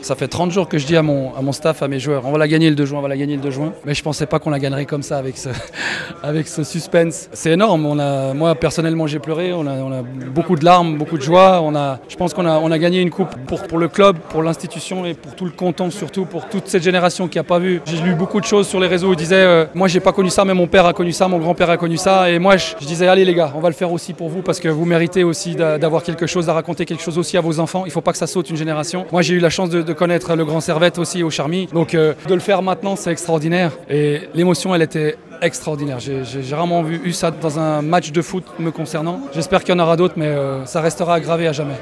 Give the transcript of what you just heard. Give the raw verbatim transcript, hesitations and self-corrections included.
Ça fait trente jours que je dis à mon, à mon staff, à mes joueurs, on va la gagner le deux juin, on va la gagner le deux juin. Mais je pensais pas qu'on la gagnerait comme ça, avec ce, avec ce suspense. C'est énorme. On a, moi, personnellement, j'ai pleuré. On a, on a beaucoup de larmes, beaucoup de joie. On a, je pense qu'on a, on a gagné une coupe pour, pour le club, pour l'institution et pour tout le canton, surtout pour toute cette génération qui n'a pas vu. J'ai lu beaucoup de choses sur les réseaux où ils disaient euh, moi, j'ai pas connu ça, mais mon père a connu ça, mon grand-père a connu ça. Et moi, je, je disais allez les gars, on va le faire aussi pour vous parce que vous méritez aussi d'avoir quelque chose à raconter, quelque chose aussi à vos enfants. Il faut pas que ça saute une génération. Moi, j'ai eu la chance de, de connaître le grand Servette aussi au Charmy. Donc euh, de le faire maintenant, c'est extraordinaire. Et l'émotion, elle était extraordinaire. J'ai, j'ai rarement vu eu ça dans un match de foot me concernant. J'espère qu'il y en aura d'autres, mais euh, ça restera gravé à jamais.